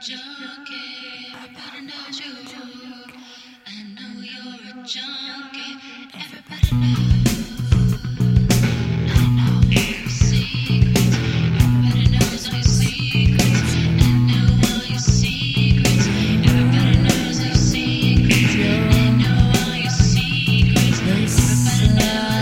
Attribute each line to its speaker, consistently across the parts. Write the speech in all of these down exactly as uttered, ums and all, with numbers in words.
Speaker 1: junkie, everybody knows you. I know you're a junkie, everybody knows. I know your secrets, everybody knows all your secrets. I know all your secrets, everybody knows all your secrets. I know all your secrets, everybody knows.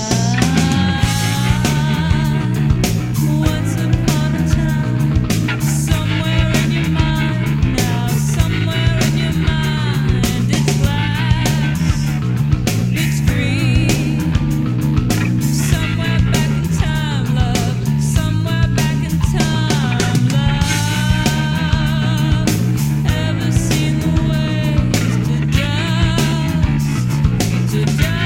Speaker 2: Once upon a time, somewhere in your mind, now somewhere in your mind, it's glass, it's green. Somewhere back in time, love, somewhere back in time, love. Ever seen the waves to dust, to dust now?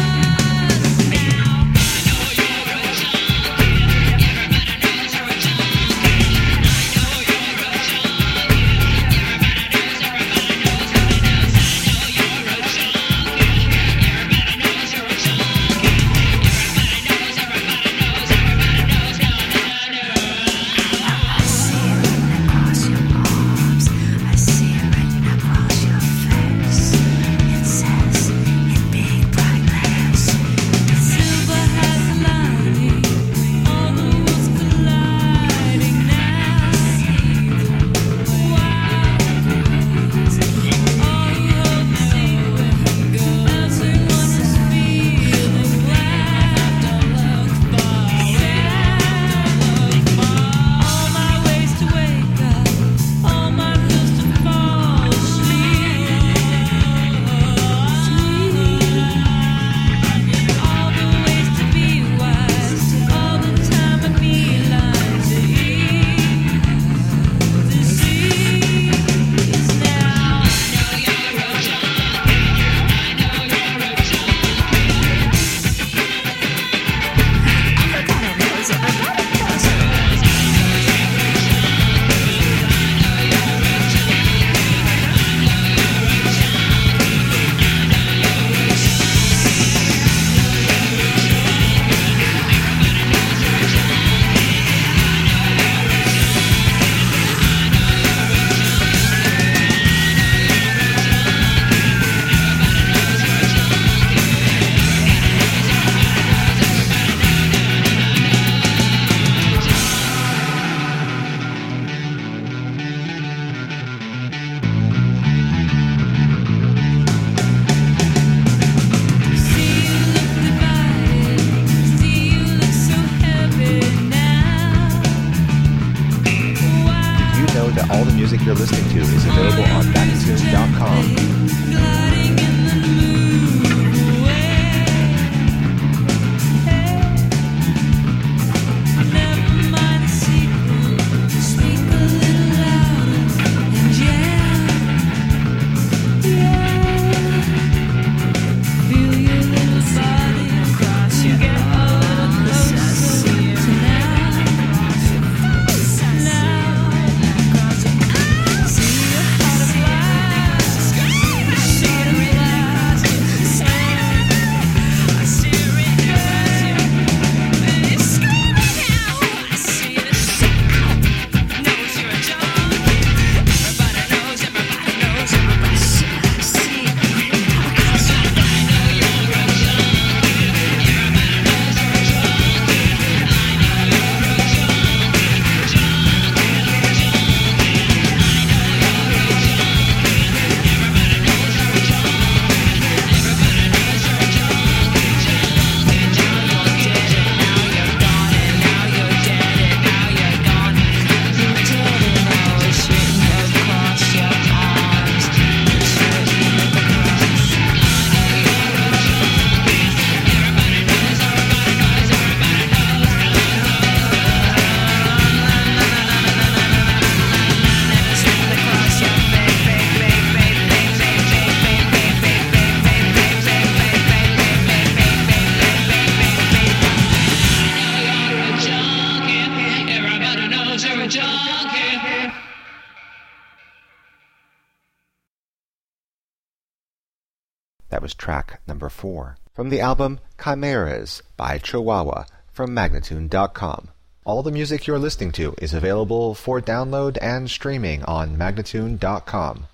Speaker 3: I see it written across your face. It says in big bright letters.
Speaker 2: Silver has a lining, all the worlds colliding now. Wild breeze, all you hold now. Everyone is feeling glad. Don't look far, don't look far. All my ways to wake up, all my pills to fall asleep. All the ways to be wise, all the time I beeline to eat. The sea is now. I know you're a junkie. I know you're a junkie.
Speaker 3: Everybody knows, everybody knows.
Speaker 2: See you look divided, see you look so heavy now. Wow.
Speaker 4: You know that all the music you're listening to is available on Magnitude dot com.
Speaker 2: Gliding in the moon away. Never mind the secret, speak a little louder and yeah, yeah. Feel your little body across your get a little closer to now, now. See your heart of glass, see it of glass. I see it in your eyes, it's screaming now. I see it, knows you're a junkie. Everybody knows, everybody knows, everybody see it across your I know you're a junkie. Everybody knows you're a junkie. I know you're a junkie, junkie, junkie. I know you're a junkie. Everybody knows you're a junkie. Everybody knows you're a junkie, junkie, junkie. Now you're gone and now you're dead and now you're gone. You're dead and now it's written across your arms. It's written across. I know you're a junkie. Everybody knows, everybody knows, everybody knows. It's written across your face, face, face, face, face, face, face, face, face, face, face, face, face, face, I know you're a junkie. Everybody knows you're a junkie.
Speaker 4: That was track number four from the album Chimeras by Chihuahua from Magnitude dot com. All the music you're listening to is available for download and streaming on Magnatune dot com.